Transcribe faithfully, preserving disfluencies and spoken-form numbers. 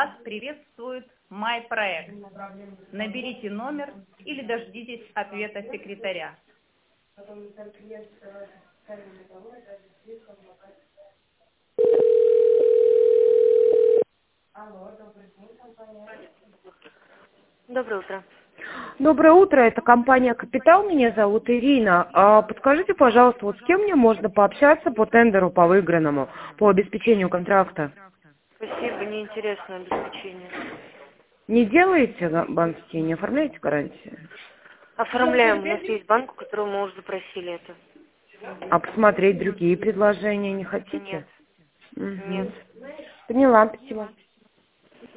Вас приветствует MyProект. Наберите номер или дождитесь ответа секретаря. Доброе утро. Доброе утро, это компания «Капитал», меня зовут Ирина. А подскажите, пожалуйста, вот с кем мне можно пообщаться по тендеру, по выигранному, по обеспечению контракта? Спасибо, неинтересно обеспечение. Не делаете га- банковские, не оформляете гарантии? Оформляем, у нас есть банк, у которого мы уже запросили это. А посмотреть другие предложения не Нет, хотите? нет. Угу. Поняла, спасибо.